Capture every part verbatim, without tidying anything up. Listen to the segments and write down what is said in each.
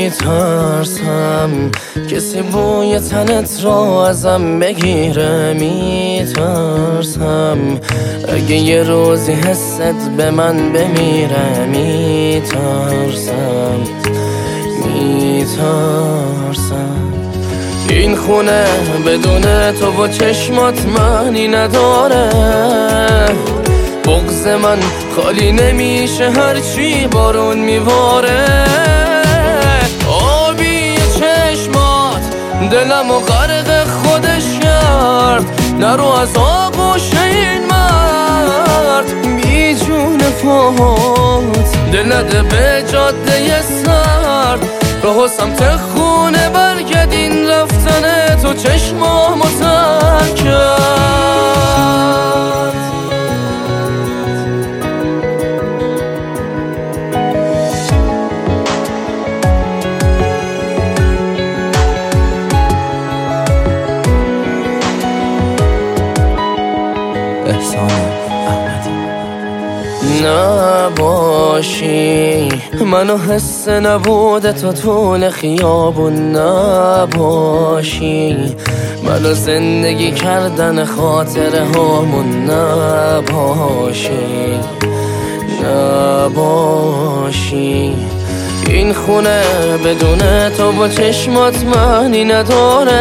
میترسم کسی بوی تنت را ازم بگیره، میترسم اگه یه روزی حست به من بمیره، میترسم میترسم این خونه بدون تو و چشمات معنی نداره، بغض من خالی نمیشه هرچی بارون میواره، آبی چشمات دلم و غرق خودش کرد، نرو از آغوش این مرد بی جون پات، دل نده به جاده سرد، راه سمت خونه برگرد، این رفتن تو چشمامو تر کرد. احسان احمدی. نباشی منو حس نبوده تو طول خیابون، نباشی منو زندگی کردن خاطره هامون، نباشی نباشی این خونه بدون تو با چشمات معنی نداره،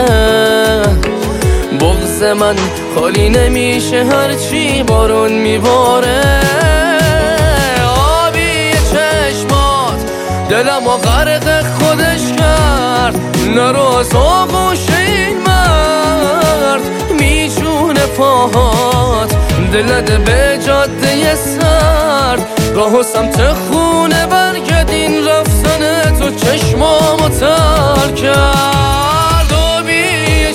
بغض من خالی نمیشه هرچی بارون میباره، آبی چشمات دلم و غرق خودش کرد، نرو از آغوش این مرد میجونه پاهات، دل نده به جاده سرد، راه سمت خونه برگرد، این رفتن تو چشمامو تر کرد، آبی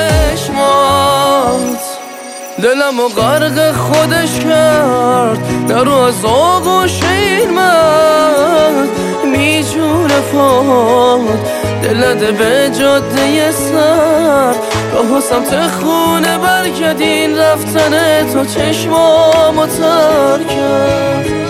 چشمات دلم و غرق خودش کرد، نرو از آغوش این مرد میجونه پاد، دل نده به جاده سر، راه سمت خونه برگرد، این رفتن تو چشمامو تر کرد.